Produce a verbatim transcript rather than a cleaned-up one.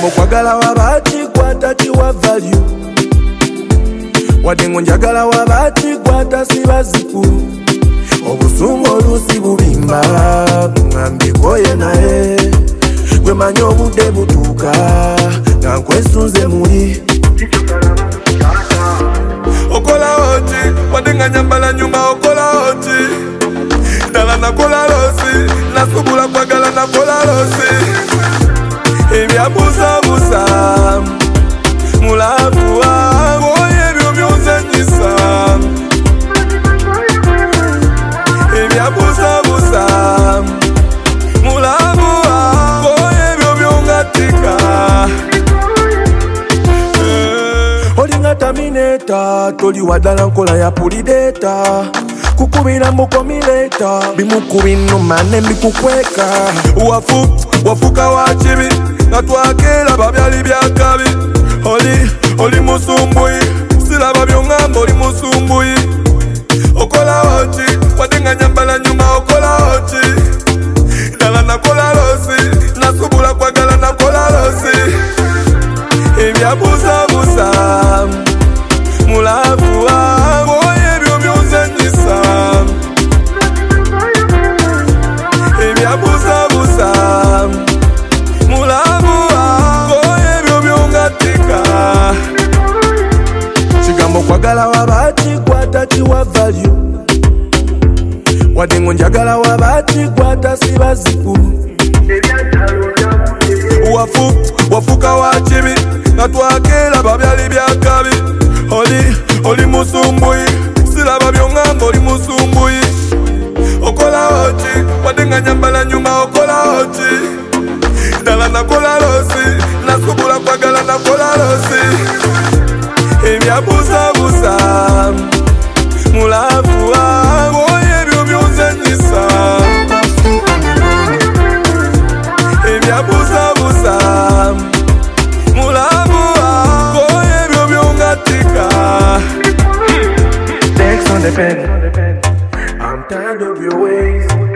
Kigambo kwagala wabati kwata chiwa value. Wadengo njagala wabati kwata siba zikuru. Obusungu olusi bubimba ngambi koye nae. Gwe manyo budde butuuka nga nkwesunze muli. Okola oti wadenga nyambala nyuma okola oti. Dala nakola losi nasubula kwagala nakola losi. Ebya busa busa mulavu wangu ebyo byonzanyisa. Ebya busa busa mulavu wangu ebyo byongatika. Olinga terminator toli wadala nkola ya pulideta. Kukubira mukomileta bimukubino mane mbikukweka. Wafu wafuka wachibi natwakela babyali byakabi. Oli oli musumbuyi silaba byongamba oli musumbuyi. Okola oti wadenga nyambala nyuma okola oti. Dala nakola losi nasubula kwagala nakola losi. Ebya busa busa mulavu wangu ebyo byonzanyisa. Ebya busa busa mulavu wangu ebyo byongatika. Kigambo kwagala wabati kwata chiwa value. Wadengo njagala wabati kwata siba zikuru. Wafu wafuka wachibi natwakela babyali byakabi. Oli oli musumbuyi silaba byongamba oli musumbuyi. Okola oti wadenga nyambala nyuma okola oti. Dala nakola losi nasubula kwagala nakola losi. Ebya busa busa mulavu wangu ebyo byonzanyisa. Ebya busa busa mulavu wangu ebyo byongatika. Text on the pen. I'm tired of your ways.